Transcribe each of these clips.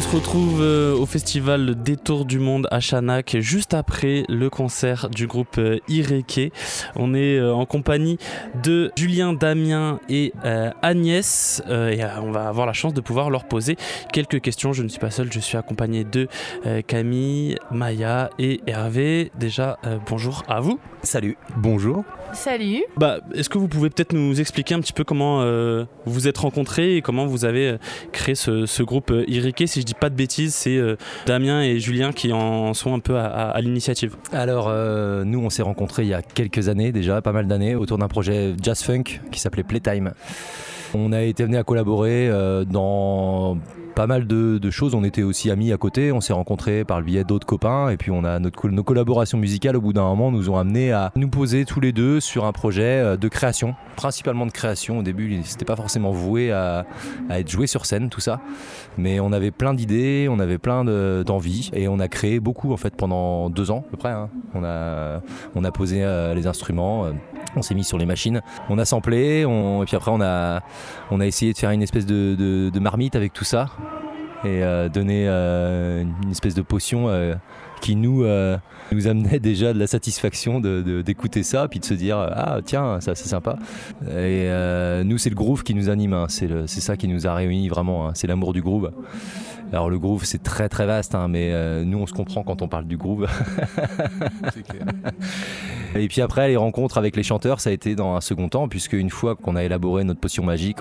se retrouve au festival Détour du Monde à Chanac, juste après le concert du groupe Ireke. On est en compagnie de Julien, Damien et Agnès. Et on va avoir la chance de pouvoir leur poser quelques questions. Je ne suis pas seul, je suis accompagné de Camille, Maya et Hervé. Déjà, bonjour à vous. Salut. Bonjour. Salut. Est-ce que vous pouvez peut-être nous expliquer un petit peu comment vous vous êtes rencontrés et comment vous avez créé ce groupe Ireke? Si je dis pas de bêtises, c'est Damien et Julien qui en sont un peu à l'initiative. Alors, nous, on s'est rencontrés il y a quelques années déjà, pas mal d'années, autour d'un projet jazz funk qui s'appelait Playtime. On a été amenés à collaborer dans pas mal de choses. On était aussi amis à côté, on s'est rencontrés par le biais d'autres copains et puis on a nos collaborations musicales au bout d'un moment nous ont amenés à nous poser tous les deux sur un projet de création, principalement de création. Au début c'était pas forcément voué à être joué sur scène tout ça, mais on avait plein d'idées, on avait plein d'envies et on a créé beaucoup en fait pendant 2 ans à peu près, hein. On a posé les instruments, on s'est mis sur les machines, on a samplé, et puis après on a essayé de faire une espèce de marmite avec tout ça et donner une espèce de potion qui nous amenait déjà de la satisfaction d'écouter ça puis de se dire ah tiens ça c'est sympa. Et nous c'est le groove qui nous anime, hein. C'est ça qui nous a réunis vraiment, hein. C'est l'amour du groove. Alors le groove c'est très très vaste, hein, mais nous on se comprend quand on parle du groove. C'est clair. Et puis après les rencontres avec les chanteurs ça a été dans un second temps, puisque une fois qu'on a élaboré notre potion magique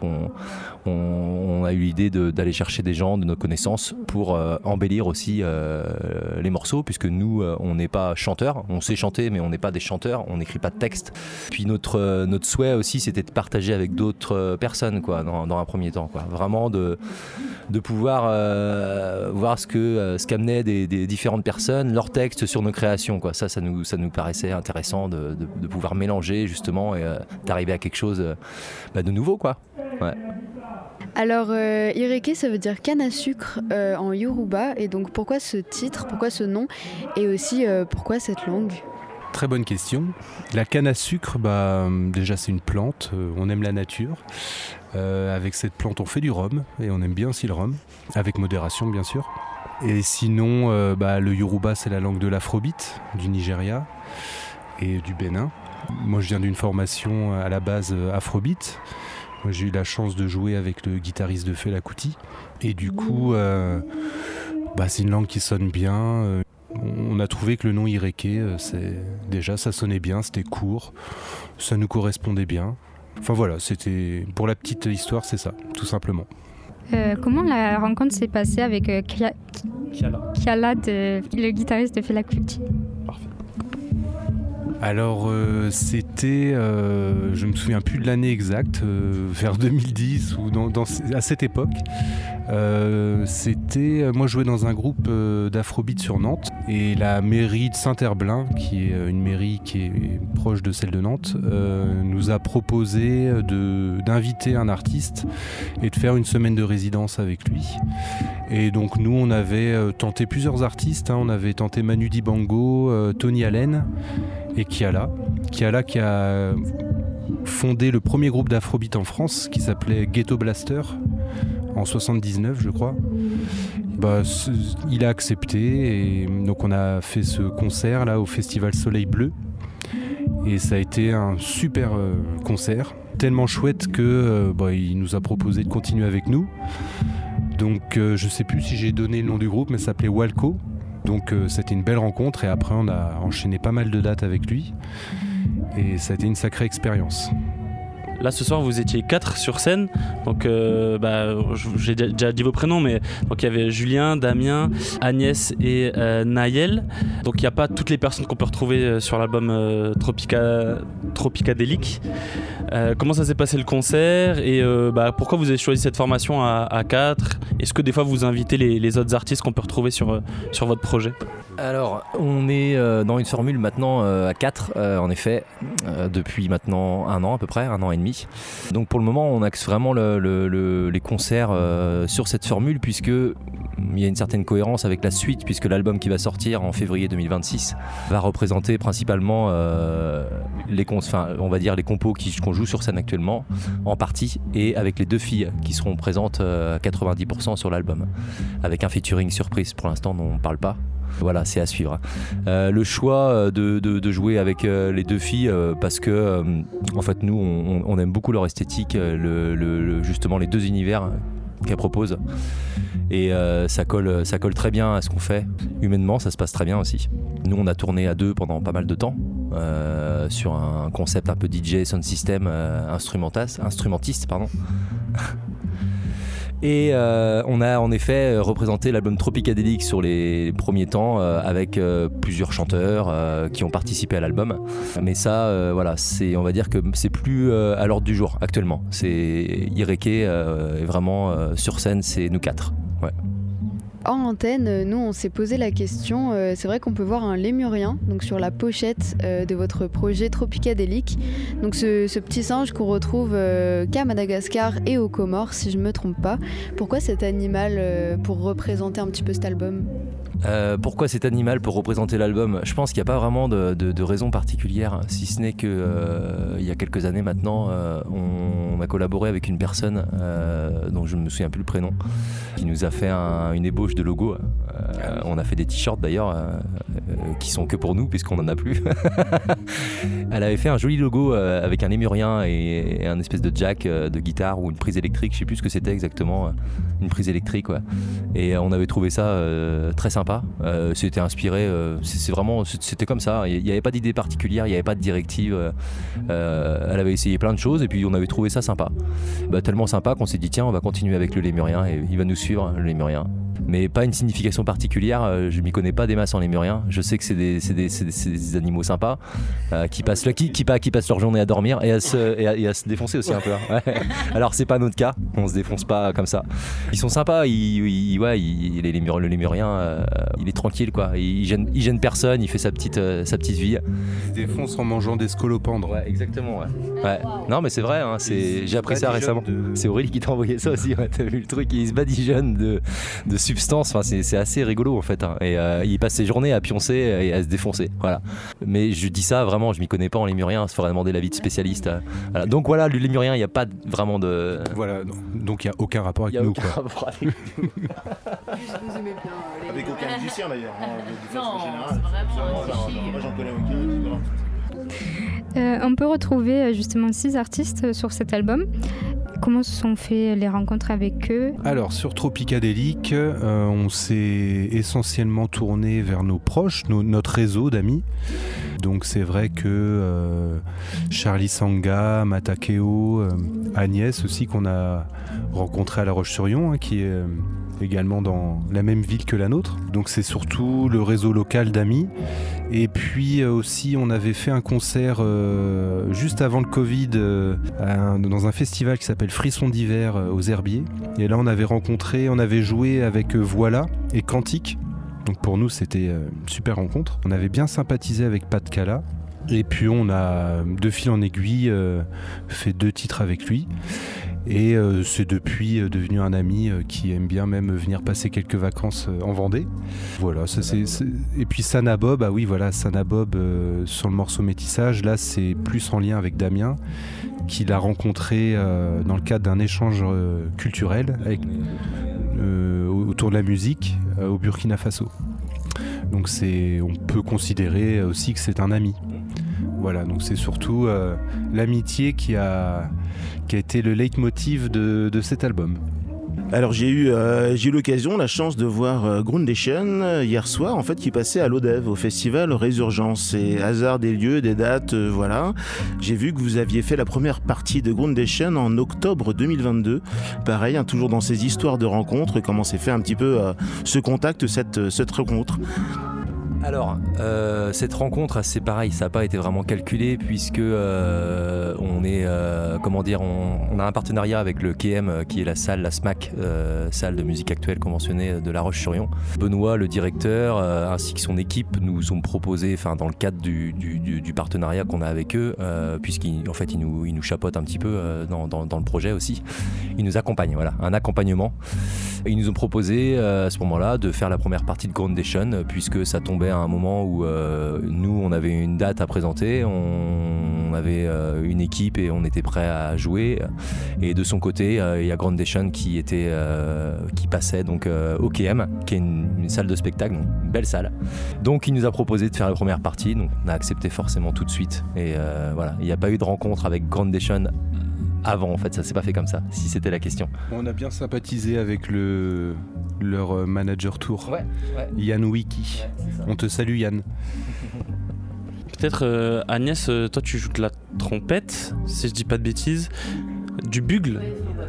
on a eu l'idée d'aller chercher des gens de nos connaissances pour embellir aussi les morceaux, puisque nous on n'est pas chanteurs, on sait chanter mais on n'est pas des chanteurs, on n'écrit pas de texte. Puis notre souhait aussi c'était de partager avec d'autres personnes quoi, dans un premier temps quoi. Vraiment de pouvoir voir ce qu'amenaient des différentes personnes, leurs textes sur nos créations quoi. Ça nous paraissait intéressant de pouvoir mélanger justement et d'arriver à quelque chose de nouveau quoi. Ouais. Alors Ireke ça veut dire canne à sucre en Yoruba, et donc pourquoi ce titre, pourquoi ce nom, et aussi pourquoi cette langue? Très bonne question. La canne à sucre, déjà c'est une plante, on aime la nature. Avec cette plante on fait du rhum, et on aime bien aussi le rhum, avec modération bien sûr. Et sinon, le Yoruba c'est la langue de l'Afrobeat, du Nigeria et du Bénin. Moi je viens d'une formation à la base Afrobeat. Moi, j'ai eu la chance de jouer avec le guitariste de Fela Kuti. Et du coup, c'est une langue qui sonne bien. On a trouvé que le nom Ireke, ça sonnait bien, c'était court, ça nous correspondait bien. Enfin voilà, c'était pour la petite histoire, c'est ça, tout simplement. Comment la rencontre s'est passée avec Kiala, le guitariste de Fela Kuti? Parfait. Alors c'était, je me souviens plus de l'année exacte, vers 2010 ou à cette époque. Moi je jouais dans un groupe d'Afrobeat sur Nantes, et la mairie de Saint-Herblain, qui est une mairie qui est proche de celle de Nantes, nous a proposé d'inviter un artiste et de faire une semaine de résidence avec lui. Et donc nous on avait tenté plusieurs artistes, hein. On avait tenté Manu Dibango, Tony Allen et Kiala qui a fondé le premier groupe d'Afrobeat en France qui s'appelait Ghetto Blaster en 79 je crois. Il a accepté, et donc on a fait ce concert là au festival Soleil Bleu, et ça a été un super concert, tellement chouette que il nous a proposé de continuer avec nous. Donc je sais plus si j'ai donné le nom du groupe, mais ça s'appelait Walco. Donc c'était une belle rencontre, et après on a enchaîné pas mal de dates avec lui, et ça a été une sacrée expérience. Là ce soir vous étiez 4 sur scène, donc j'ai déjà dit vos prénoms, mais donc il y avait Julien, Damien, Agnès et Naël. Donc il n'y a pas toutes les personnes qu'on peut retrouver sur l'album Tropicadélique. Comment ça s'est passé le concert, et pourquoi vous avez choisi cette formation à 4? Est-ce que des fois vous invitez les autres artistes qu'on peut retrouver sur votre projet? Alors, on est dans une formule maintenant à 4, en effet, depuis maintenant 1 an à peu près, 1 an et demi. Donc pour le moment, on axe vraiment les concerts sur cette formule, puisque il y a une certaine cohérence avec la suite, puisque l'album qui va sortir en février 2026 va représenter principalement on va dire les compos qu'on joue sur scène actuellement, en partie, et avec les 2 filles qui seront présentes à 90% sur l'album, avec un featuring surprise pour l'instant dont on ne parle pas. Voilà, c'est à suivre. Le choix de jouer avec les 2 filles, parce que en fait nous on aime beaucoup leur esthétique, justement les 2 univers qu'elle propose, et ça colle très bien à ce qu'on fait. Humainement, ça se passe très bien aussi. Nous, on a tourné à 2 pendant pas mal de temps sur un concept un peu DJ, sound system, instrumentiste, pardon. Et on a en effet représenté l'album Tropicadélique sur les premiers temps avec plusieurs chanteurs qui ont participé à l'album. Mais ça, voilà, on va dire que c'est plus à l'ordre du jour actuellement. C'est Ireke, et vraiment sur scène, c'est nous 4. Ouais. En antenne, nous on s'est posé la question, c'est vrai qu'on peut voir un lémurien donc sur la pochette de votre projet Tropicadélique. Donc ce petit singe qu'on retrouve qu'à Madagascar et aux Comores, si je ne me trompe pas. Pourquoi cet animal pour représenter un petit peu cet album ? Pourquoi cet animal pour représenter l'album ? Je pense qu'il n'y a pas vraiment de raison particulière, si ce n'est que il y a quelques années maintenant, on a collaboré avec une personne dont je ne me souviens plus le prénom, qui nous a fait une ébauche de logo. On a fait des t-shirts d'ailleurs qui sont que pour nous puisqu'on n'en a plus. Elle avait fait un joli logo avec un lémurien et un espèce de jack de guitare ou une prise électrique, je sais plus ce que c'était exactement, une prise électrique, ouais. Et on avait trouvé ça très sympa. C'était inspiré, c'était comme ça. Il n'y avait pas d'idée particulière, il n'y avait pas de directive. Elle avait essayé plein de choses et puis on avait trouvé ça sympa. Tellement sympa qu'on s'est dit tiens, on va continuer avec le lémurien et il va nous suivre, le lémurien. Mais pas une signification particulière, je m'y connais pas des masses en lémurien. Je sais que c'est des animaux sympas qui passent leur journée à dormir et à se défoncer aussi un peu. Hein. Ouais. Alors c'est pas notre cas, on se défonce pas comme ça. Ils sont sympas, le lémurien, il est tranquille quoi. Il gêne personne, il fait sa petite vie. Il se défonce en mangeant des scolopendres. Ouais, exactement. Ouais. Non mais c'est vrai, hein, j'ai appris ça récemment. C'est Aurélie qui t'a envoyé ça aussi. Ouais, t'as vu le truc, il se badigeonne de substances, enfin, c'est assez rigolo en fait, hein. Et il passe ses journées à pioncer et à se défoncer, voilà. Mais je dis ça vraiment, je m'y connais pas en lémurien, il faudrait demander l'avis de spécialistes. Voilà. Donc voilà, le lémurien, il n'y a pas vraiment de... Voilà, donc il n'y a aucun rapport avec nous. Avec aucun musicien d'ailleurs. Non, c'est vraiment moi j'en connais aucun. On peut retrouver justement 6 artistes sur cet album. Comment se sont fait les rencontres avec eux ? Alors sur Tropicadélique, on s'est essentiellement tourné vers nos proches, notre réseau d'amis. Donc c'est vrai que Charlie Sanga, Matakeo, Agnès aussi qu'on a rencontré à La Roche-sur-Yon, hein, qui est également dans la même ville que la nôtre. Donc c'est surtout le réseau local d'amis. Et puis aussi on avait fait un concert juste avant le Covid dans un festival qui s'appelle Frisson d'hiver aux Herbiers. Et là on avait joué avec Voilà et Quantique. Donc pour nous c'était une super rencontre. On avait bien sympathisé avec Pat Cala. Et puis on a de fil en aiguille fait 2 titres avec lui. Et c'est depuis devenu un ami qui aime bien même venir passer quelques vacances en Vendée. Voilà, ça, et puis Sana Bob, ah oui voilà, Sana Bob sur le morceau Métissage, là c'est plus en lien avec Damien, qu'il a rencontré dans le cadre d'un échange culturel autour de la musique au Burkina Faso. Donc on peut considérer aussi que c'est un ami. Voilà, donc c'est surtout l'amitié qui a été le leitmotiv de cet album. Alors j'ai eu l'occasion, la chance de voir Groundation hier soir, en fait, qui passait à l'Odev, au festival Résurgence. Et hasard des lieux, des dates, voilà. J'ai vu que vous aviez fait la première partie de Groundation en octobre 2022. Pareil, hein, toujours dans ces histoires de rencontres, comment s'est fait un petit peu ce contact, cette rencontre. Alors, cette rencontre, c'est pareil, ça n'a pas été vraiment calculé puisque on a un partenariat avec le KM qui est la salle, la SMAC, salle de musique actuelle conventionnée de La Roche-sur-Yon. Benoît, le directeur, ainsi que son équipe nous ont proposé, dans le cadre du partenariat qu'on a avec eux, puisqu'ils nous chapeautent un petit peu dans le projet aussi. Ils nous accompagnent, voilà, un accompagnement. Ils nous ont proposé à ce moment-là de faire la première partie de Groundation puisque ça tombait à un moment où nous on avait une date à présenter, on avait une équipe et on était prêt à jouer, et de son côté il y a Groundation qui passait donc au KM, qui est une salle de spectacle, donc une belle salle. Donc il nous a proposé de faire la première partie, donc on a accepté forcément tout de suite, et voilà, il n'y a pas eu de rencontre avec Groundation avant, en fait, ça s'est pas fait comme ça, si c'était la question. On a bien sympathisé avec leur manager tour, ouais. Yann Wiki. Ouais, on te salue, Yann. Peut-être Agnès, toi tu joues de la trompette, si je dis pas de bêtises, du bugle.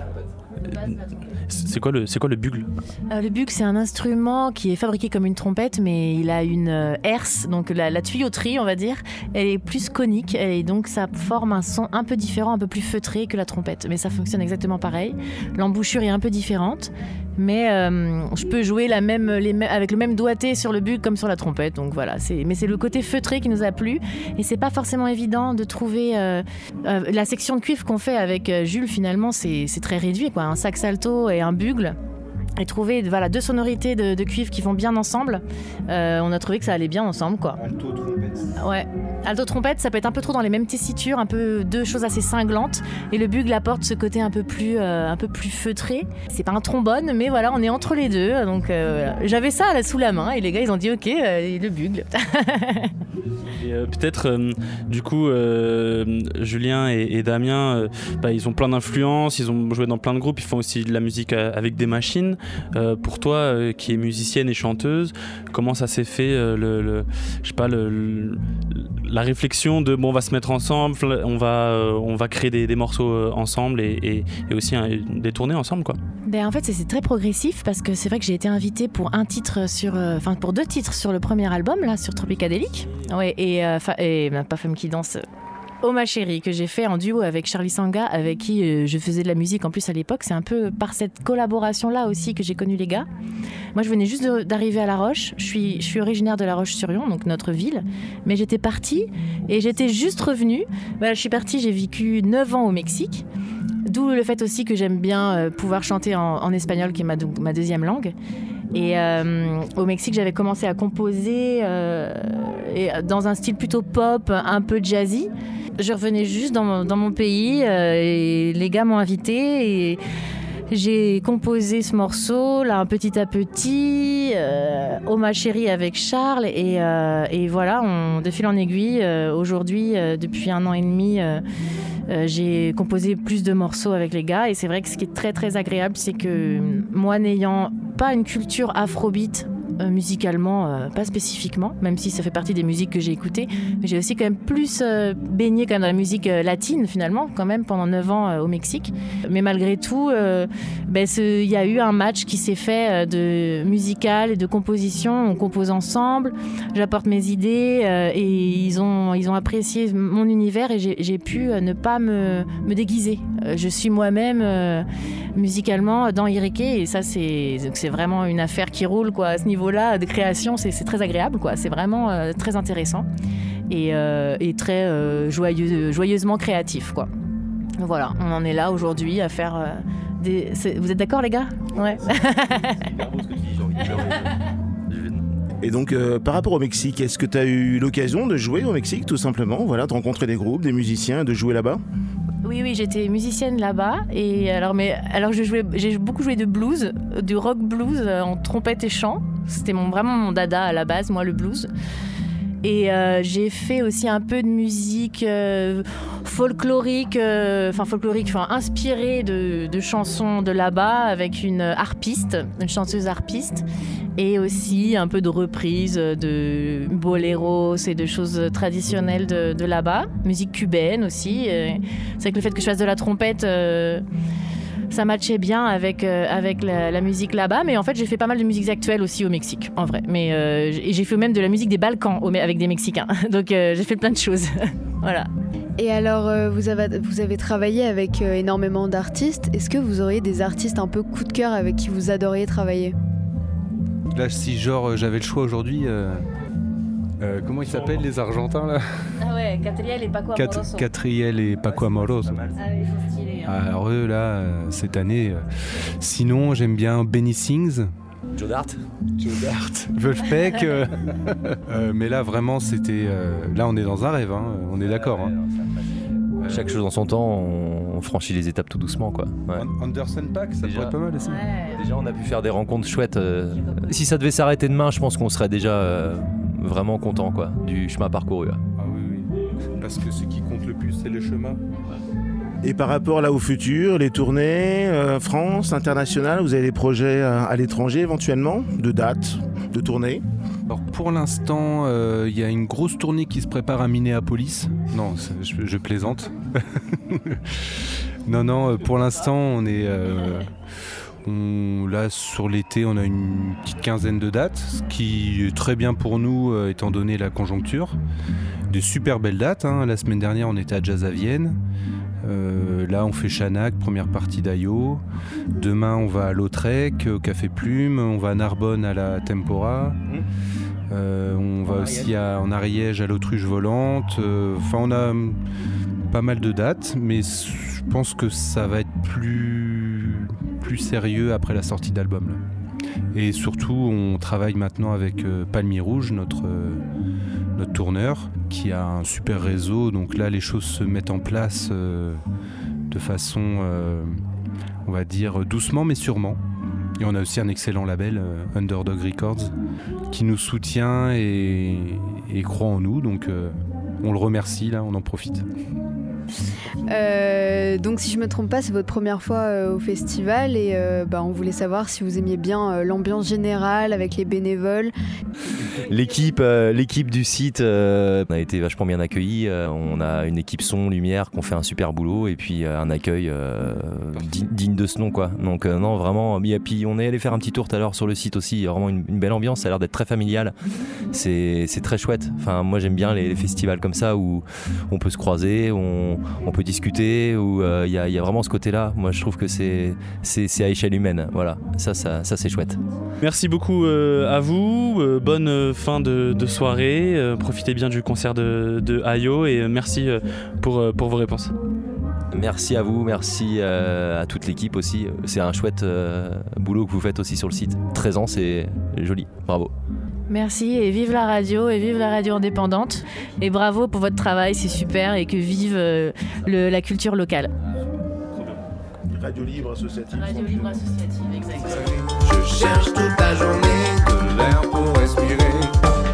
C'est quoi le bugle ? Le bugle, c'est un instrument qui est fabriqué comme une trompette, mais il a une herse, donc la tuyauterie, on va dire, elle est plus conique, et donc ça forme un son un peu différent, un peu plus feutré que la trompette. Mais ça fonctionne exactement pareil. L'embouchure est un peu différente, mais je peux jouer avec le même doigté sur le bugle comme sur la trompette. Donc voilà, mais c'est le côté feutré qui nous a plu, et c'est pas forcément évident de trouver la section de cuivre qu'on fait avec Jules. Finalement, c'est très réduit, quoi. Un sax alto et un bugle, et trouver deux sonorités de cuivre qui vont bien ensemble. On a trouvé que ça allait bien ensemble, quoi. Alto trompette. Ouais, alto trompette, ça peut être un peu trop dans les mêmes tessitures, un peu deux choses assez cinglantes, et le bugle apporte ce côté un peu plus feutré. C'est pas un trombone, mais voilà, on est entre les deux, donc j'avais ça là sous la main, et les gars ils ont dit ok, le bugle. Et peut-être du coup Julien et Damien, ils ont plein d'influences, ils ont joué dans plein de groupes, ils font aussi de la musique avec des machines. Pour toi qui es musicienne et chanteuse, comment ça s'est fait la réflexion de on va se mettre ensemble, on va créer des morceaux ensemble et aussi des tournées ensemble, quoi. En fait c'est très progressif, parce que c'est vrai que j'ai été invitée pour pour 2 titres sur le premier album là, sur Tropicadélique. Ouais, et Pas Femme qui danse, Oh ma chérie, que j'ai fait en duo avec Charlie Sanga, avec qui je faisais de la musique en plus à l'époque. C'est un peu par cette collaboration-là aussi que j'ai connu les gars. Moi, je venais juste d'arriver à La Roche. Je suis originaire de La Roche-sur-Yon, donc notre ville. Mais j'étais partie et j'étais juste revenue. Je suis partie, j'ai vécu 9 ans au Mexique. D'où le fait aussi que j'aime bien pouvoir chanter en espagnol, qui est ma deuxième langue. Et au Mexique, j'avais commencé à composer dans un style plutôt pop, un peu jazzy. Je revenais juste dans mon pays et les gars m'ont invité et j'ai composé ce morceau là, petit à petit, Oh ma chérie avec Charles, et voilà, de fil en aiguille, aujourd'hui, depuis 1 an et demi, j'ai composé plus de morceaux avec les gars, et c'est vrai que ce qui est très très agréable, c'est que moi, n'ayant pas une culture afrobeat musicalement, pas spécifiquement, même si ça fait partie des musiques que j'ai écoutées, mais j'ai aussi quand même plus baigné quand même dans la musique latine finalement, quand même pendant 9 ans au Mexique. Mais malgré tout, il y a eu un match qui s'est fait de musical et de composition. On compose ensemble, j'apporte mes idées et ils ont apprécié mon univers, et j'ai pu ne pas me déguiser. Je suis moi-même musicalement dans Ireke, et ça c'est vraiment une affaire qui roule, quoi. À ce niveau-là de création, c'est très agréable, quoi. C'est vraiment très intéressant et très joyeusement créatif, quoi. Voilà, on en est là aujourd'hui à faire Vous êtes d'accord, les gars ? Ouais. Et donc, par rapport au Mexique, est-ce que tu as eu l'occasion de jouer au Mexique, tout simplement, voilà, de rencontrer des groupes, des musiciens, de jouer là-bas ? Oui, j'étais musicienne là-bas, et alors j'ai beaucoup joué de blues, du rock blues en trompette et chant. C'était vraiment mon dada à la base, moi, le blues. Et j'ai fait aussi un peu de musique folklorique, inspirée de chansons de là-bas, avec une chanteuse harpiste, et aussi un peu de reprises de boléros et de choses traditionnelles de là-bas, musique cubaine aussi. C'est vrai que le fait que je fasse de la trompette ça matchait bien avec la musique là-bas. Mais en fait, j'ai fait pas mal de musiques actuelles aussi au Mexique, en vrai. Mais et j'ai fait même de la musique des Balkans avec des Mexicains. Donc j'ai fait plein de choses. Voilà. Et alors, vous avez travaillé avec énormément d'artistes. Est-ce que vous auriez des artistes un peu coup de cœur avec qui vous adoriez travailler ? Là, si genre j'avais le choix aujourd'hui, comment ils s'appellent les Argentins là ? Ah ouais, Catriel et Paco Amoroso. Catriel et Paco Amoroso. Ah oui, ils sont stylés. Hein. Alors eux là, cette année. Sinon, j'aime bien Benny Sings. Joe Dart. Wolfpack. Mais là, vraiment, c'était. Là, on est dans un rêve, hein, on est d'accord. Hein. Chaque chose en son temps, on franchit les étapes tout doucement, quoi. Ouais. Anderson Paak, ça pourrait être pas mal aussi. Ouais. Déjà, on a pu faire des rencontres chouettes. Si ça devait s'arrêter demain, je pense qu'on serait déjà vraiment content, quoi, du chemin parcouru. Là. Ah oui. Parce que ce qui compte le plus, c'est le chemin. Et par rapport là au futur, les tournées, France, internationales, vous avez des projets à l'étranger éventuellement, de dates, de tournées ? Alors pour l'instant, il y a une grosse tournée qui se prépare à Minneapolis. Non, je plaisante. Non, pour l'instant, on est... là, sur l'été, on a une petite quinzaine de dates, ce qui est très bien pour nous, étant donné la conjoncture. Des super belles dates. Hein. La semaine dernière, on était à Jazz à Vienne. Là, on fait Chanac, première partie d'Ayo. Demain, on va à Lautrec, au Café Plume. On va à Narbonne, à la Tempora. On va aussi en Ariège, à l'Autruche Volante. Enfin, on a pas mal de dates, mais je pense que ça va être plus sérieux après la sortie d'album. Là. Et surtout, on travaille maintenant avec Palmier Rouge, notre tourneur, qui a un super réseau. Donc là, les choses se mettent en place de façon, on va dire, doucement mais sûrement. Et on a aussi un excellent label, Underdog Records, qui nous soutient et croit en nous. Donc on le remercie, là, on en profite. Donc si je me trompe pas, c'est votre première fois au festival et on voulait savoir si vous aimiez bien l'ambiance générale avec les bénévoles. L'équipe du site a été vachement bien accueillie. On a une équipe son, lumière qui ont fait un super boulot et puis un accueil digne de ce nom, quoi. Donc non, vraiment. Et puis on est allé faire un petit tour tout à l'heure sur le site aussi. Vraiment une belle ambiance. Ça a l'air d'être très familial. C'est très chouette. Enfin, moi j'aime bien les festivals comme ça où on peut se croiser, on peut discuter, où il y a vraiment ce côté-là. Moi je trouve que c'est à échelle humaine. Voilà. Ça c'est chouette. Merci beaucoup à vous. Bonne fin de soirée. Profitez bien du concert de Ayo et merci pour vos réponses. Merci à vous, merci à toute l'équipe aussi. C'est un chouette boulot que vous faites aussi sur le site. 13 ans, c'est joli. Bravo. Merci et vive la radio indépendante. Et bravo pour votre travail, c'est super et que vive la culture locale. Radio Libre Associative. Radio Libre Associative, exactement. Je cherche toute la journée de l'air pour respirer.